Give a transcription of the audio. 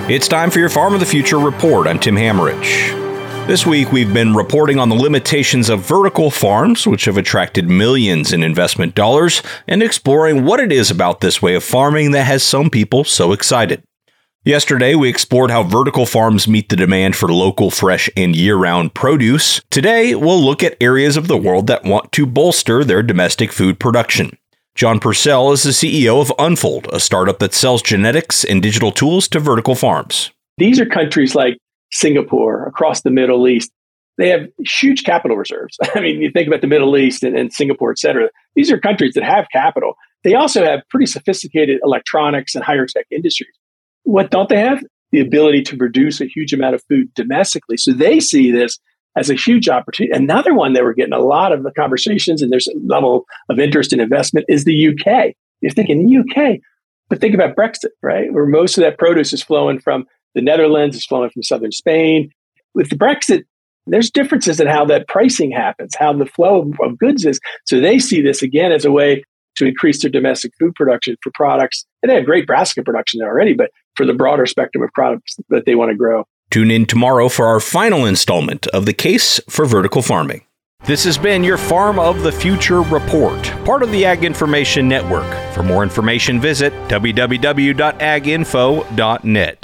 It's time for your Farm of the Future report. I'm Tim Hammerich. This week, we've been reporting on the limitations of vertical farms, which have attracted millions in investment dollars, and exploring what it is about this way of farming that has some people so excited. Yesterday, we explored how vertical farms meet the demand for local, fresh, and year-round produce. Today, we'll look at areas of the world that want to bolster their domestic food production. John Purcell is the CEO of Unfold, a startup that sells genetics and digital tools to vertical farms. These are countries like Singapore, across the Middle East. They have huge capital reserves. I mean, you think about the Middle East and Singapore, et cetera. These are countries that have capital. They also have pretty sophisticated electronics and higher tech industries. What don't they have? The ability to produce a huge amount of food domestically. So they see this as a huge opportunity. Another one that we're getting a lot of the conversations, and there's a level of interest in investment, is the UK. You're thinking the UK, but think about Brexit, right? Where most of that produce is flowing from the Netherlands, it's flowing from southern Spain. With the Brexit, there's differences in how that pricing happens, how the flow of goods is. So they see this again as a way to increase their domestic food production for products. And they have great brassica production there already, but for the broader spectrum of products that they want to grow. Tune in tomorrow for our final installment of the Case for Vertical Farming. This has been your Farm of the Future report, part of the Ag Information Network. For more information, visit www.aginfo.net.